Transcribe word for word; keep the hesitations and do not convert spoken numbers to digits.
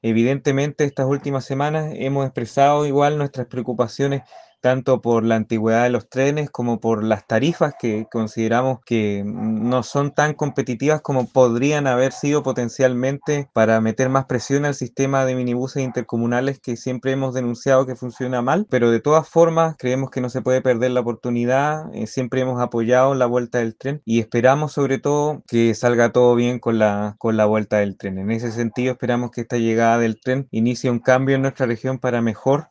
Evidentemente, estas últimas semanas hemos expresado igual nuestras preocupaciones tanto por la antigüedad de los trenes como por las tarifas que consideramos que no son tan competitivas como podrían haber sido potencialmente para meter más presión al sistema de minibuses intercomunales que siempre hemos denunciado que funciona mal, pero de todas formas creemos que no se puede perder la oportunidad, eh, siempre hemos apoyado la vuelta del tren y esperamos sobre todo que salga todo bien con la, con la vuelta del tren. En ese sentido esperamos que esta llegada del tren inicie un cambio en nuestra región para mejor